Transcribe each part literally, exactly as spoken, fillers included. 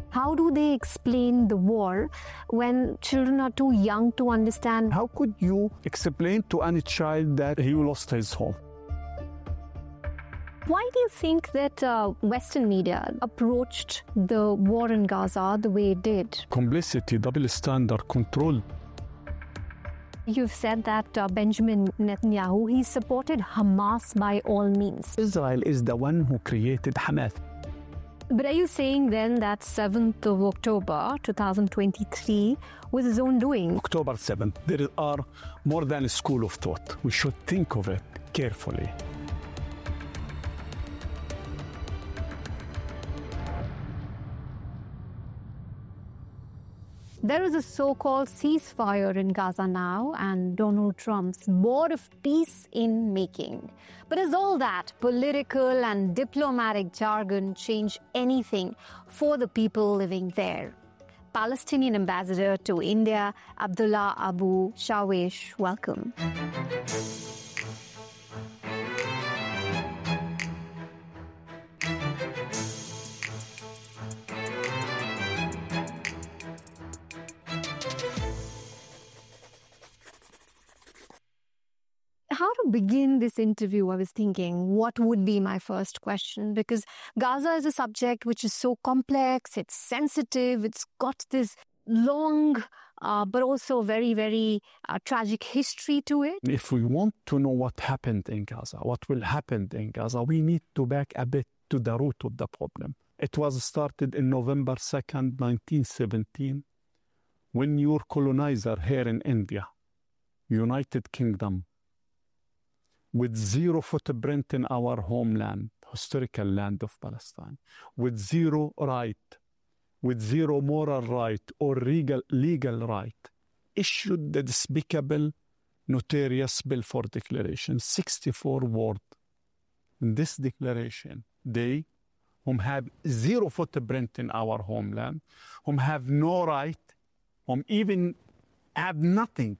How do they explain the war when children are too young to understand? How could you explain to any child that he lost his home? Why do you think that uh, Western media approached the war in Gaza the way it did? Complicity, double standard, control. You've said that uh, Benjamin Netanyahu, he supported Hamas by all means. Israel is the one who created Hamas. But are you saying then that seventh of October twenty twenty-three was his own doing? October seventh, there are more than a school of thought. We should think of it carefully. There is a so-called ceasefire in Gaza now, and Donald Trump's board of peace in making. But does all that political and diplomatic jargon change anything for the people living there? Palestinian ambassador to India, Abdullah Abu Shawish, welcome. How to begin this interview, I was thinking, what would be my first question? Because Gaza is a subject which is so complex, it's sensitive, it's got this long, uh, but also very, very uh, tragic history to it. If we want to know what happened in Gaza, what will happen in Gaza, we need to back a bit to the root of the problem. It was started in November second, nineteen seventeen, when your colonizer here in India, United Kingdom, with zero footprint in our homeland, historical land of Palestine, with zero right, with zero moral right or legal, legal right, issued the despicable, notorious Balfour Declaration, sixty-four words. In this declaration, they, whom have zero footprint in our homeland, whom have no right, whom even have nothing,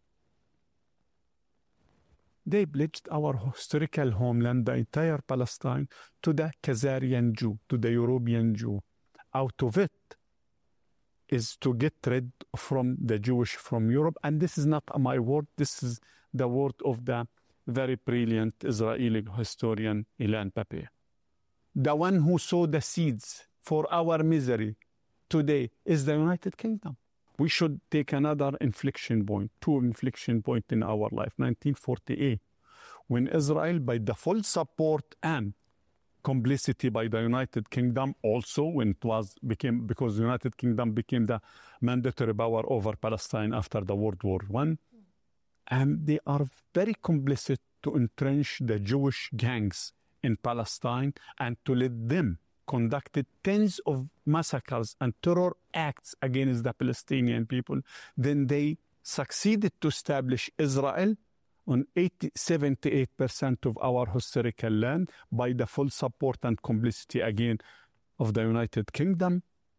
they pledged our historical homeland, the entire Palestine, to the Khazarian Jew, to the European Jew. Out of it is to get rid from the Jewish from Europe. And this is not my word. This is the word of the very brilliant Israeli historian Ilan Pappé. The one who sowed the seeds for our misery today is the United Kingdom. We should take another inflection point, two inflection point in our life. nineteen forty-eight, when Israel, by the full support and complicity by the United Kingdom, also when it was became because the United Kingdom became the mandatory power over Palestine after the World War One, and they are very complicit to entrench the Jewish gangs in Palestine and to let them conducted tens of massacres and terror acts against the Palestinian people. Then they succeeded to establish Israel on eighty, seventy-eight percent of our historical land by the full support and complicity again of the United Kingdom.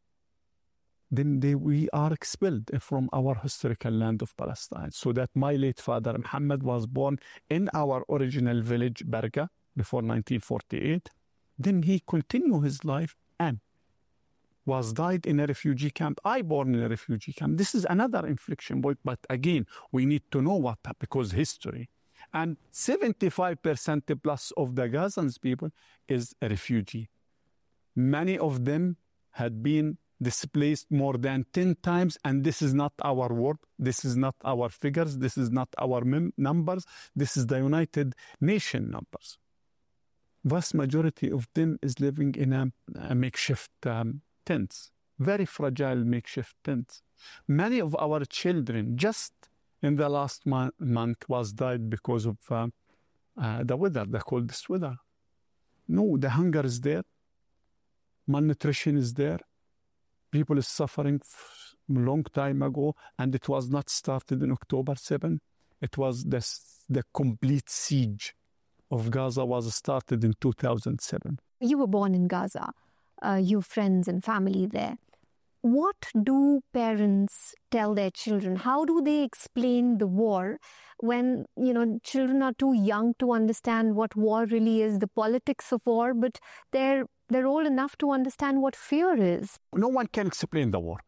Then they, we are expelled from our historical land of Palestine. So that my late father Muhammad was born in our original village, Barga, before nineteen forty-eight. Then he continued his life and was died in a refugee camp. I born in a refugee camp. This is another inflection point. But again, we need to know what happened because history. And seventy-five percent plus of the Gazans people is a refugee. Many of them had been displaced more than ten times. And this is not our word. This is not our figures. This is not our mem- numbers. This is the United Nations numbers. Vast majority of them is living in a, a makeshift um, tents, very fragile makeshift tents. Many of our children just in the last mo- month was died because of uh, uh, the weather, the coldest weather. No, the hunger is there. Malnutrition is there. People is suffering f- long time ago, and it was not started in October seventh. It was this, the complete siege of Gaza was started in two thousand seven. You were born in Gaza. Uh, you have friends and family there. What do parents tell their children? How do they explain the war when, you know, children are too young to understand what war really is, the politics of war, but they're they're old enough to understand what fear is. No one can explain the war.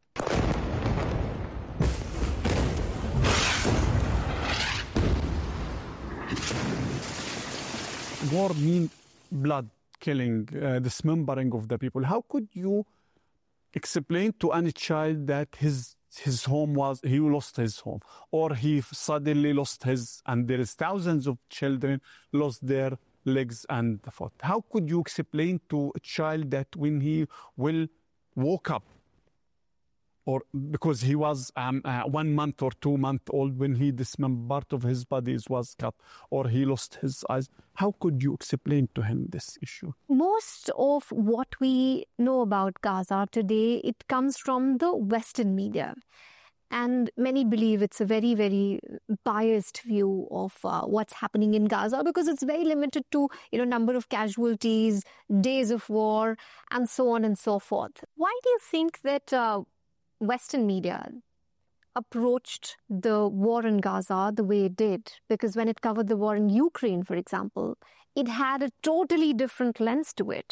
War means blood, killing, uh, dismembering of the people. How could you explain to any child that his his home was, he lost his home, or he suddenly lost his, and there is thousands of children lost their legs and foot? How could you explain to a child that when he will woke up, or because he was um, uh, one month or two month old when he dismembered, part of his body was cut, or he lost his eyes? How could you explain to him this issue? Most of what we know about Gaza today, it comes from the Western media. And many believe it's a very, very biased view of uh, what's happening in Gaza, because it's very limited to, you know, number of casualties, days of war, and so on and so forth. Why do you think that uh, Western media approached the war in Gaza the way it did? Because when it covered the war in Ukraine, for example, it had a totally different lens to it.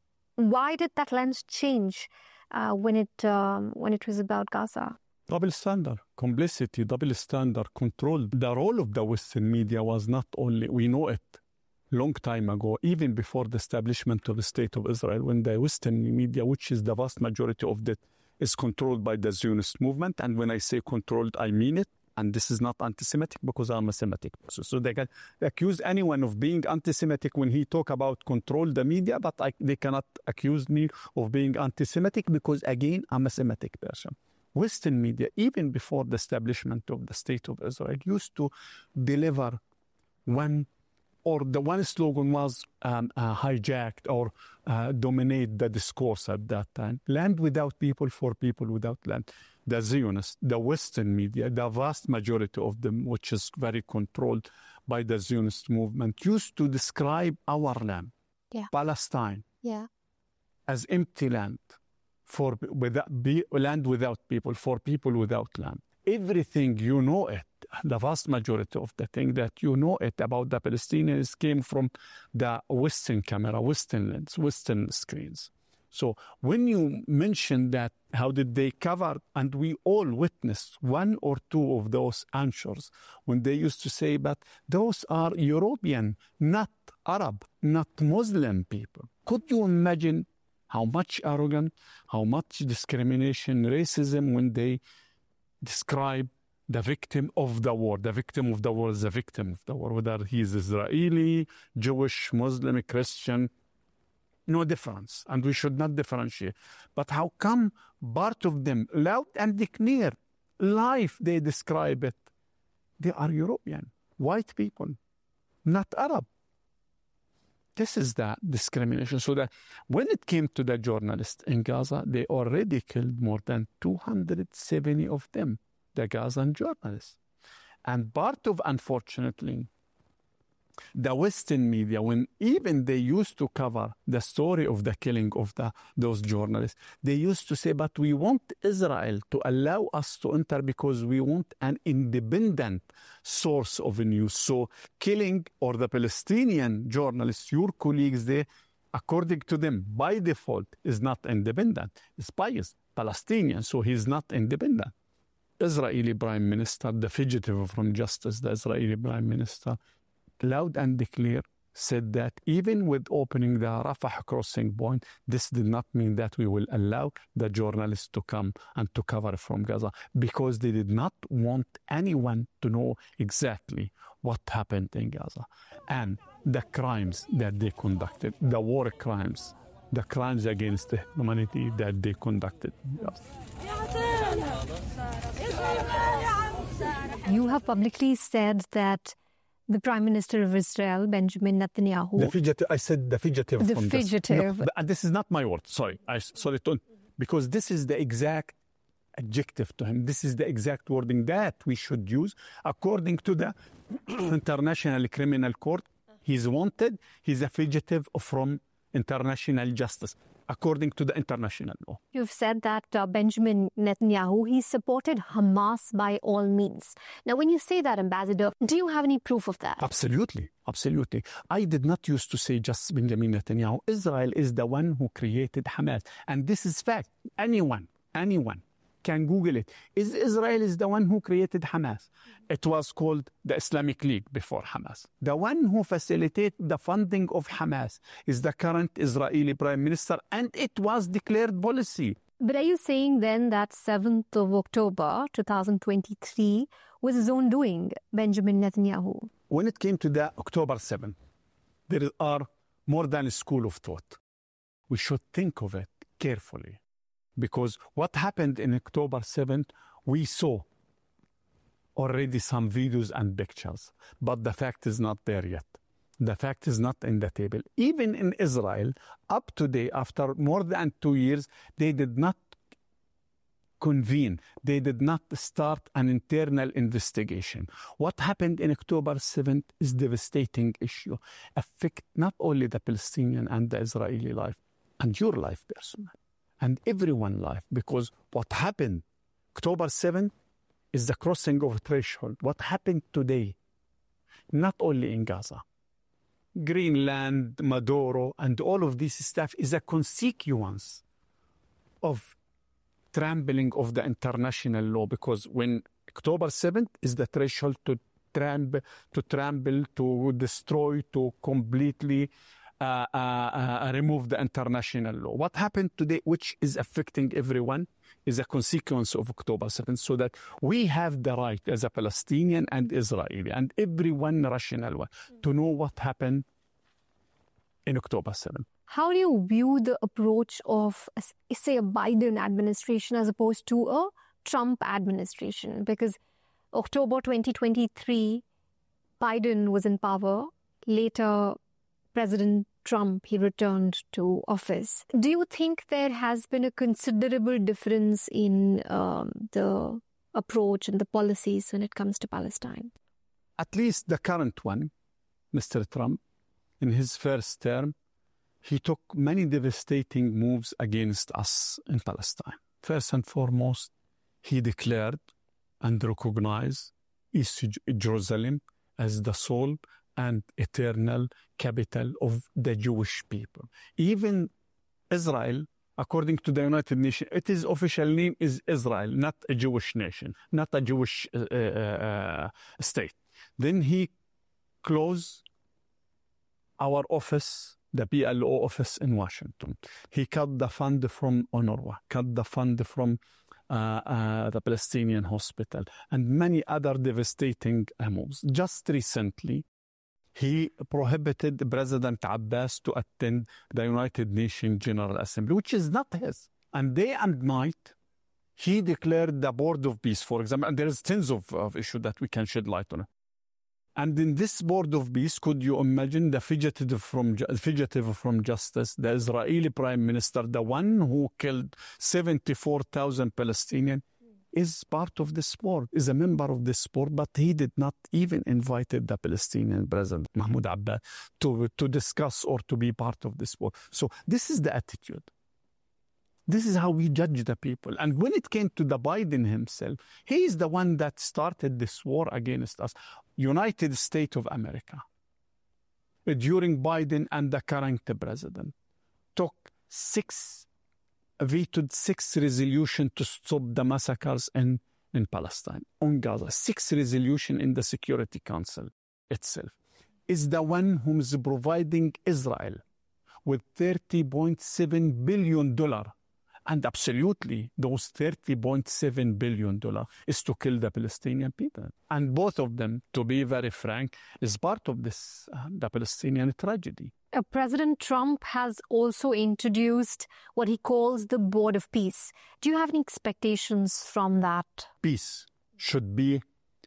Why did that lens change uh, when it um, when it was about Gaza? Double standard, complicity, double standard, control. The role of the Western media was not only, we know it long time ago, even before the establishment of the State of Israel, when the Western media, which is the vast majority of it, is controlled by the Zionist movement. And when I say controlled, I mean it. And this is not anti-Semitic, because I'm a Semitic person. So they can accuse anyone of being anti-Semitic when he talk about control the media, but I, they cannot accuse me of being anti-Semitic, because, again, I'm a Semitic person. Western media, even before the establishment of the State of Israel, used to deliver one, or the one slogan was um, uh, hijacked or uh, dominate the discourse at that time. Land without people for people without land. The Zionists, the Western media, the vast majority of them, which is very controlled by the Zionist movement, used to describe our land, yeah. Palestine, yeah. as empty land. For without, be, land without people, for people without land. Everything, you know it, the vast majority of the thing that you know it about the Palestinians came from the Western camera, Western lens, Western screens. So when you mention that, how did they cover, and we all witnessed one or two of those answers when they used to say, but those are European, not Arab, not Muslim people. Could you imagine how much arrogance, how much discrimination, racism when they describe the victim of the war? The victim of the war is the victim of the war, whether he is Israeli, Jewish, Muslim, Christian, no difference. And we should not differentiate. But how come part of them, loud and clear, life, they describe it, they are European, white people, not Arab? This is the discrimination. So that when it came to the journalists in Gaza, they already killed more than two hundred seventy of them, the Gazan journalists. And part of, unfortunately, the Western media, when even they used to cover the story of the killing of the, those journalists, they used to say, but we want Israel to allow us to enter because we want an independent source of news. So killing, or the Palestinian journalists, your colleagues there, according to them, by default, is not independent. It's biased, Palestinian, so he's not independent. Israeli Prime Minister, the fugitive from justice, the Israeli Prime Minister, loud and clear said that even with opening the Rafah crossing point, this did not mean that we will allow the journalists to come and to cover from Gaza, because they did not want anyone to know exactly what happened in Gaza and the crimes that they conducted, the war crimes, the crimes against humanity that they conducted in Gaza. You have publicly said that the Prime Minister of Israel, Benjamin Netanyahu... The fugitive, I said the fugitive. The from fugitive. This. No, and this is not my word, sorry. I sorry to, because this is the exact adjective to him. This is the exact wording that we should use. According to the International Criminal Court, he's wanted, he's a fugitive from international justice. according to the international law. You've said that uh, Benjamin Netanyahu, he supported Hamas by all means. Now, when you say that, Ambassador, do you have any proof of that? Absolutely, absolutely. I did not used to say just Benjamin Netanyahu. Israel is the one who created Hamas. And this is fact. Anyone, anyone can Google it. Is Israel is the one who created Hamas. It was called the Islamic League before Hamas. The one who facilitated the funding of Hamas is the current Israeli Prime Minister, and it was declared policy. But are you saying then that seventh of October twenty twenty-three was his own doing, Benjamin Netanyahu? When it came to the October seventh, there are more than a school of thought. We should think of it carefully. Because what happened in October seventh, we saw already some videos and pictures, but the fact is not there yet. The fact is not in the table. Even in Israel, up to date, after more than two years, they did not convene. They did not start an internal investigation. What happened in October seventh is a devastating issue, affect not only the Palestinian and the Israeli life, and your life personally. And everyone's life, because what happened October seventh is the crossing of a threshold. What happened today, not only in Gaza, Greenland, Maduro, and all of this stuff is a consequence of trampling of the international law, because when October seventh is the threshold to trample, to trample, to destroy, to completely Uh, uh, uh, remove the international law. What happened today, which is affecting everyone, is a consequence of October seventh, so that we have the right as a Palestinian and Israeli and everyone rational one to know what happened in October seventh. How do you view the approach of, say, a Biden administration as opposed to a Trump administration? Because October twenty twenty-three, Biden was in power. Later, President Trump, he returned to office. Do you think there has been a considerable difference in um, the approach and the policies when it comes to Palestine? At least the current one, Mister Trump, in his first term, he took many devastating moves against us in Palestine. First and foremost, he declared and recognized East Jerusalem as the sole and eternal capital of the Jewish people. Even Israel, according to the United Nations, its official name is Israel, not a Jewish nation, not a Jewish uh, uh, state. Then he closed our office, the P L O office in Washington. He cut the fund from UNRWA, cut the fund from uh, uh, the Palestinian hospital, and many other devastating moves. Just recently, he prohibited President Abbas to attend the United Nations General Assembly, which is not his. And day and night, he declared the Board of Peace, for example, and there is tons of, of issues that we can shed light on. And in this Board of Peace, could you imagine the fugitive from, fugitive from justice, the Israeli Prime Minister, the one who killed seventy-four thousand Palestinians, is part of this board, is a member of this board, but he did not even invite the Palestinian President Mahmoud Abbas to, to discuss or to be part of this board. So this is the attitude. This is how we judge the people. And when it came to the Biden himself, he is the one that started this war against us. United States of America, during Biden and the current president, took six vetoed six resolutions to stop the massacres in, in Palestine, on Gaza. Six resolutions in the Security Council itself. Is the one who is providing Israel with thirty point seven billion dollars. And absolutely, those thirty point seven billion dollars is to kill the Palestinian people. And both of them, to be very frank, is part of this, uh, the Palestinian tragedy. Uh, President Trump has also introduced what he calls the Board of Peace. Do you have any expectations from that? Peace should be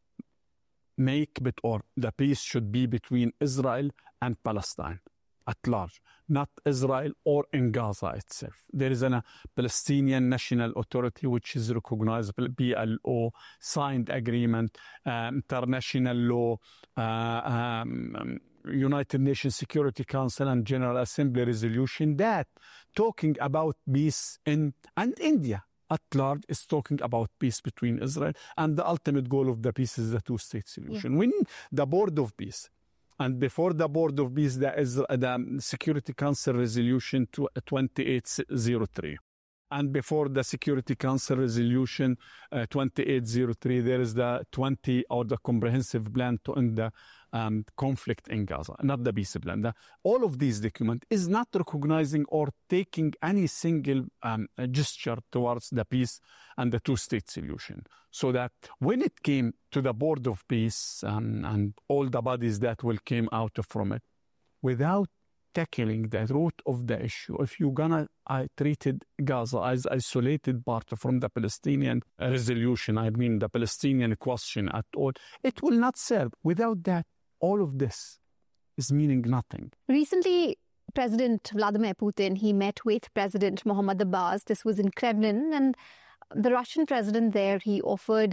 make, but or the peace should be between Israel and Palestine at large, not Israel or in Gaza itself. There is a Palestinian National Authority which is recognizable, P L O, signed agreement, um, international law, uh, um, United Nations Security Council and General Assembly resolution that talking about peace in, and India at large is talking about peace between Israel, and the ultimate goal of the peace is the two-state solution. Yeah. When the Board of Peace, and before the Board of Peace, there is the Security Council Resolution twenty-eight oh three. And before the Security Council Resolution uh, twenty-eight oh three, there is the twenty or the comprehensive plan to end the um, conflict in Gaza, not the peace plan. The, all of these documents is not recognizing or taking any single um, gesture towards the peace and the two-state solution. So that when it came to the Board of Peace um, and all the bodies that will came out from it, without tackling the root of the issue, if you're gonna I treated Gaza as isolated part from the Palestinian resolution, I mean the Palestinian question at all, it will not serve. Without that, all of this is meaning nothing. Recently, President Vladimir Putin, he met with President Mohammad Abbas. This was in Kremlin, and the Russian president there, he offered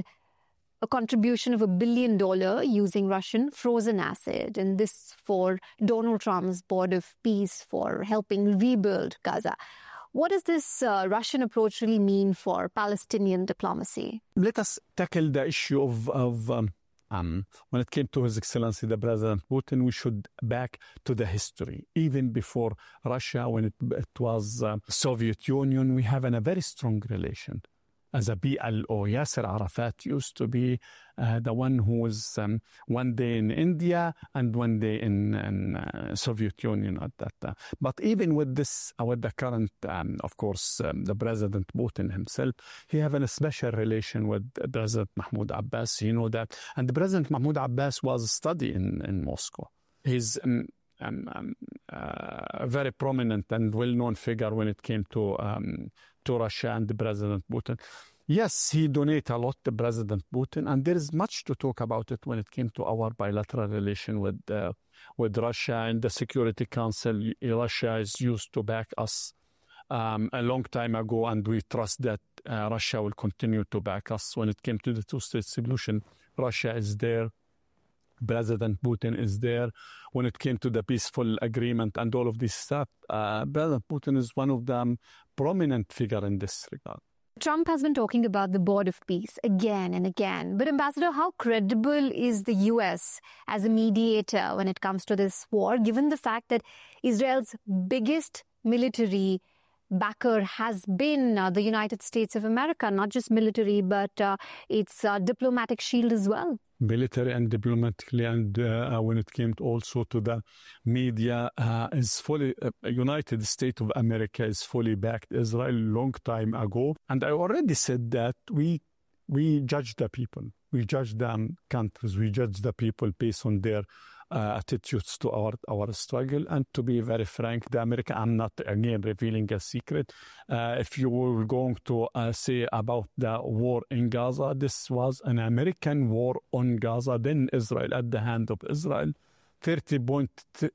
a contribution of a billion dollar using Russian frozen acid, and this for Donald Trump's Board of Peace for helping rebuild Gaza. What does this uh, Russian approach really mean for Palestinian diplomacy? Let us tackle the issue of, of um, um, when it came to His Excellency the President Putin, we should back to the history. Even before Russia, when it, it was uh, Soviet Union, we have an, a very strong relation. As a P L O, Yasser Arafat used to be uh, the one who was um, one day in India and one day in, in uh, Soviet Union at that time. But even with this, uh, with the current, um, of course, um, the President Putin himself, he have a special relation with President Mahmoud Abbas. You know that. And the President Mahmoud Abbas was studied in, in Moscow. He's um, um, um, uh, a very prominent and well-known figure when it came to um, to Russia and the President Putin. Yes, he donated a lot to President Putin, and there is much to talk about it when it came to our bilateral relation with uh, with Russia and the Security Council. Russia is used to back us um, a long time ago, and we trust that uh, Russia will continue to back us. When it came to the two-state solution, Russia is there. President Putin is there. When it came to the peaceful agreement and all of this stuff, uh, President Putin is one of the prominent figure in this regard. Trump has been talking about the Board of Peace again and again. But Ambassador, how credible is the U S as a mediator when it comes to this war, given the fact that Israel's biggest military backer has been uh, the United States of America, not just military, but uh, its uh, diplomatic shield as well? Military and diplomatically, and uh, when it came to also to the media, uh, is fully uh, United States of America is fully backed Israel long time ago. And I already said that we we judge the people, we judge the countries, we judge the people based on their uh, attitudes to our our struggle. And to be very frank, the America, I'm not again revealing a secret. Uh, if you were going to uh, say about the war in Gaza, this was an American war on Gaza, then Israel at the hand of Israel. thirty point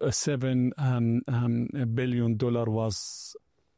seven um, um, billion dollar was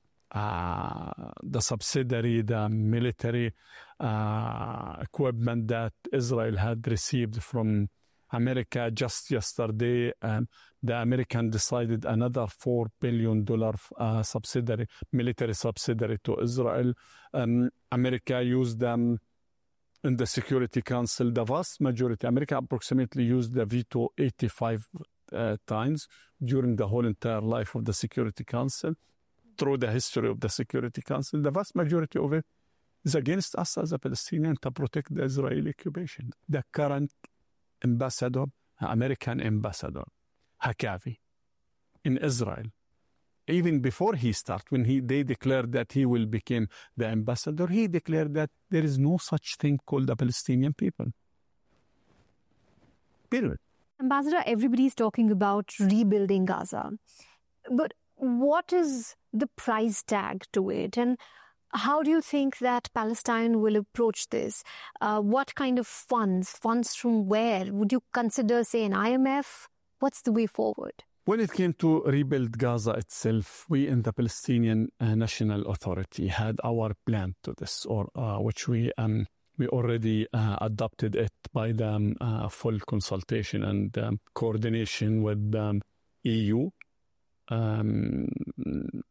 uh, the subsidiary, the military uh, equipment that Israel had received from America. Just yesterday, um, the American decided another four billion dollars uh, subsidiary, military subsidiary to Israel. Um, America used them in the Security Council. The vast majority, America approximately used the veto eighty-five uh, times during the whole entire life of the Security Council. Through the history of the Security Council, the vast majority of it is against us as a Palestinian to protect the Israeli occupation. The current ambassador, American ambassador, Hakavi, in Israel, even before he started, when he they declared that he will become the ambassador, he declared that there is no such thing called the Palestinian people. Period. Ambassador, everybody is talking about rebuilding Gaza. But what is the price tag to it? And how do you think that Palestine will approach this? Uh, what kind of funds? Funds from where? Would you consider, say, an I M F? What's the way forward? When it came to rebuild Gaza itself, we in the Palestinian uh, National Authority had our plan to this, or uh, which we um, we already uh, adopted it by the um, uh, full consultation and um, coordination with the um, E U. Um,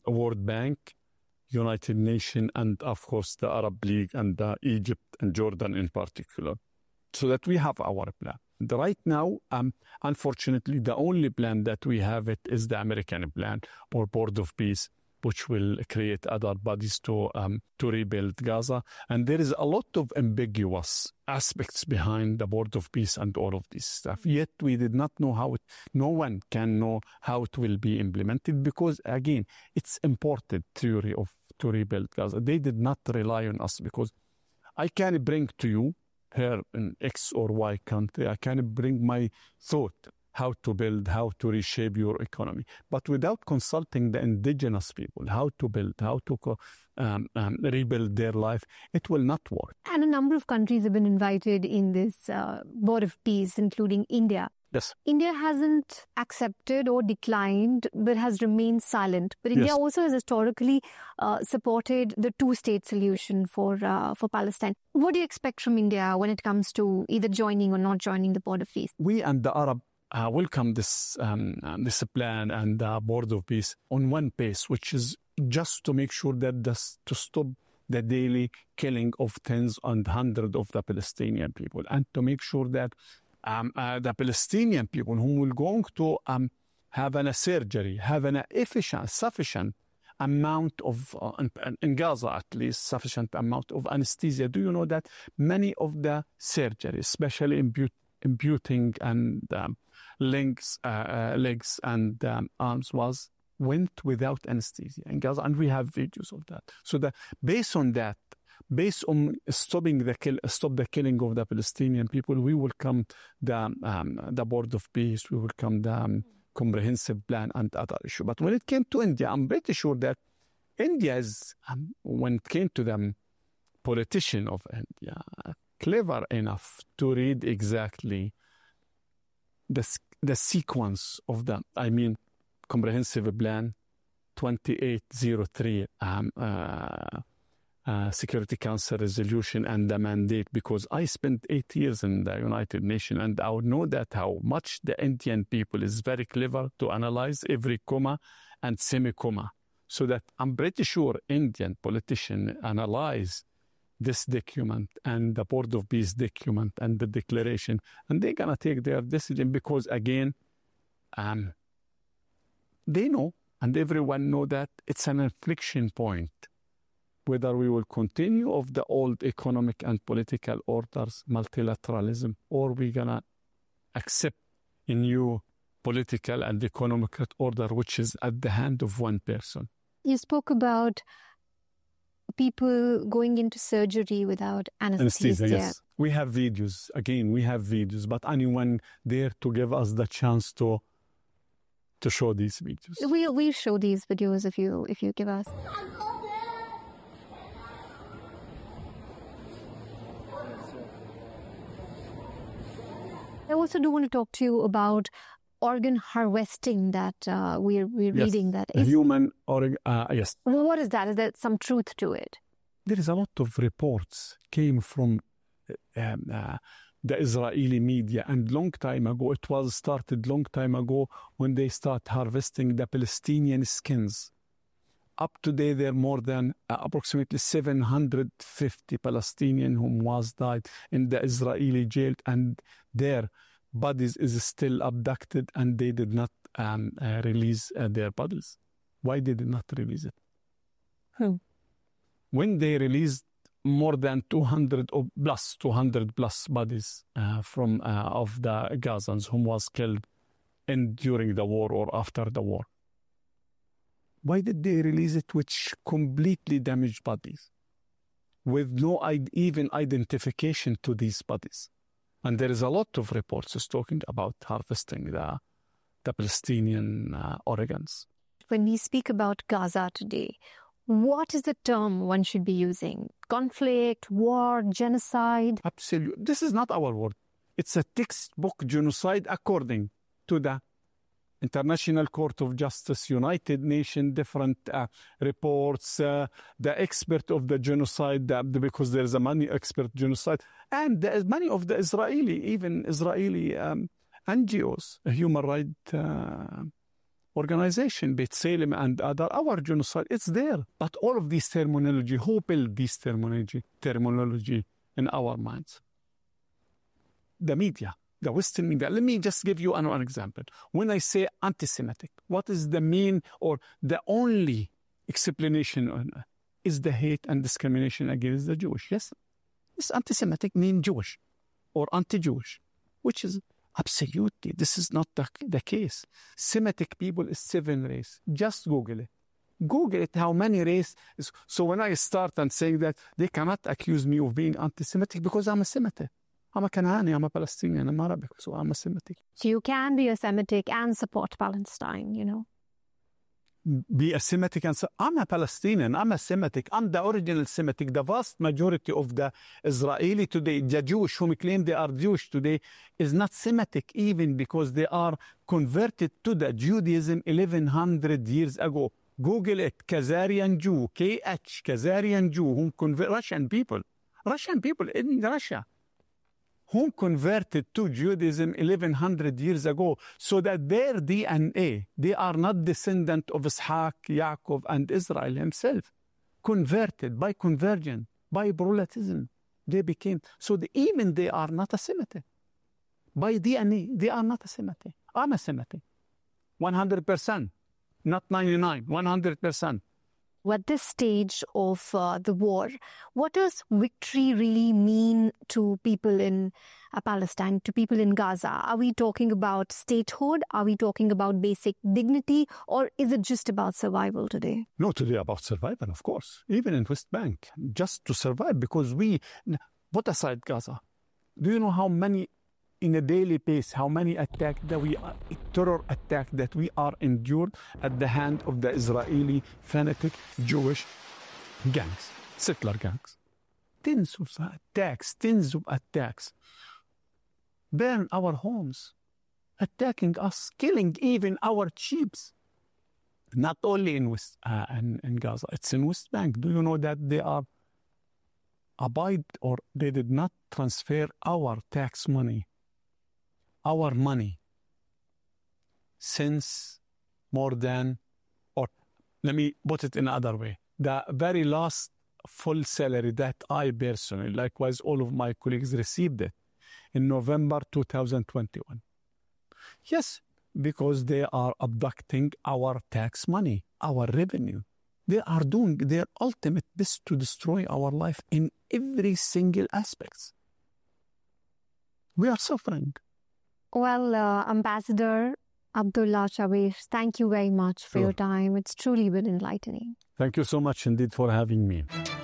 World Bank, United Nations, and of course the Arab League and uh, Egypt and Jordan in particular, so that we have our plan. Right now, um, unfortunately, the only plan that we have it is the American plan or Board of Peace, which will create other bodies to um, to rebuild Gaza. And there is a lot of ambiguous aspects behind the Board of Peace and all of this stuff. Yet we did not know how it, no one can know how it will be implemented because, again, it's imported theory of to rebuild Gaza. They did not rely on us because I can bring to you here in X or Y country, I can bring my thought how to build, how to reshape your economy. But without consulting the indigenous people, how to build, how to um, um, rebuild their life, it will not work. And a number of countries have been invited in this uh, Board of Peace, including India. Yes. India hasn't accepted or declined, but has remained silent. But India yes. also has historically uh, supported the two-state solution for uh, for Palestine. What do you expect from India when it comes to either joining or not joining the Board of Peace? We and the Arab uh, welcome this um, this plan and the Board of Peace on one pace, which is just to make sure that this, to stop the daily killing of tens and hundreds of the Palestinian people, and to make sure that Um, uh, the Palestinian people who will going to um, have an, a surgery, have an efficient, sufficient amount of, uh, in, in Gaza at least, sufficient amount of anesthesia. Do you know that many of the surgeries, especially imbu- imputing and um, legs, uh, uh, legs and um, arms, was went without anesthesia in Gaza, and we have videos of that. So that based on that, based on stopping the kill, stop the killing of the Palestinian people, we will come the um, the Board of Peace, we will come the um, comprehensive plan and other issue. But when it came to India, I'm pretty sure that India is, um, when it came to the politician of India, clever enough to read exactly the the sequence of the, I mean, comprehensive plan twenty-eight oh three. Um, uh, Uh, Security Council resolution and the mandate, because I spent eight years in the United Nations and I would know that how much the Indian people is very clever to analyze every comma and semi-comma. So that I'm pretty sure Indian politicians analyze this document and the Board of Peace document and the declaration, and they're going to take their decision because, again, um, they know, and everyone know that it's an inflection point. Whether we will continue of the old economic and political orders, multilateralism, or we're going to accept a new political and economic order, which is at the hand of one person. You spoke about people going into surgery without anesthesia. Anesthesia, yes. We have videos. Again, we have videos, but anyone there to give us the chance to to show these videos? We'll, we'll show these videos if you if you give us. I also do want to talk to you about organ harvesting that uh, we're, we're yes. reading. That is human organ. Uh, yes. Well, what is that? Is there some truth to it? There is a lot of reports came from um, uh, the Israeli media, and long time ago it was started long time ago when they start harvesting the Palestinian skins. Up to today, there are more than uh, approximately seven hundred fifty Palestinians who was died in the Israeli jail, and their bodies is still abducted, and they did not um, uh, release uh, their bodies. Why they did not release it? Hmm. When they released more than two hundred or plus two hundred plus bodies uh, from uh, of the Gazans who was killed in during the war or after the war. Why did they release it, which completely damaged bodies, with no even identification to these bodies? And there is a lot of reports talking about harvesting the, the Palestinian uh, organs. When we speak about Gaza today, what is the term one should be using? Conflict, war, genocide? Absolutely. This is not our word. It's a textbook genocide according to the International Court of Justice, United Nations, different uh, reports, uh, the expert of the genocide, uh, because there is a many expert genocide, and there is many of the Israeli, even Israeli um, N G Os, human rights uh, organization, Beit Salem and other, our genocide, it's there. But all of these terminology, who built this terminology, terminology in our minds? The media, the Western media. Let me just give you another example. When I say anti-Semitic, what is the main or the only explanation on it? Is the hate and discrimination against the Jewish? Yes. This anti-Semitic means Jewish or anti-Jewish, which is absolutely, this is not the, the case. Semitic people is seven race. Just Google it. Google it, how many race is. So when I start and saying that, they cannot accuse me of being anti-Semitic because I'm a Semitic. I'm a Canaani, I'm a Palestinian, I'm Arabic, so I'm a Semitic. So you can be a Semitic and support Palestine, you know? Be a Semitic and say, I'm a Palestinian, I'm a Semitic, I'm the original Semitic. The vast majority of the Israeli today, the Jewish whom claim they are Jewish today, is not Semitic even because they are converted to the Judaism eleven hundred years ago. Google it, Khazarian Jew, K H, Khazarian Jew, whom convert Russian people, Russian people in Russia, whom converted to Judaism eleven hundred years ago, so that their D N A, they are not descendant of Ishaq, Yaakov, and Israel himself. Converted by conversion, by proletism, they became, so the, even they are not a Semitic. By D N A, they are not a Semitic. I'm a Semitic. one hundred percent, not ninety-nine, one hundred percent. At this stage of uh, the war, what does victory really mean to people in uh, Palestine, to people in Gaza? Are we talking about statehood? Are we talking about basic dignity? Or is it just about survival today? No, today about survival, of course. Even in West Bank, just to survive, because we, put aside Gaza, do you know how many, in a daily pace, how many attacks that we are, terror attack that we are endured at the hand of the Israeli fanatic Jewish gangs, settler gangs. Tens of attacks, tens of attacks. Burn our homes, attacking us, killing even our sheep. Not only in West uh, in, in Gaza, it's in West Bank. Do you know that they are abide or they did not transfer our tax money, our money, since more than, or let me put it in another way, the very last full salary that I personally, likewise all of my colleagues, received it in November two thousand twenty-one. Yes, because they are abducting our tax money, our revenue. They are doing their ultimate best to destroy our life in every single aspect. We are suffering. Well, uh, Ambassador Abdullah Shabir, thank you very much for Sure. your time. It's truly been enlightening. Thank you so much indeed for having me.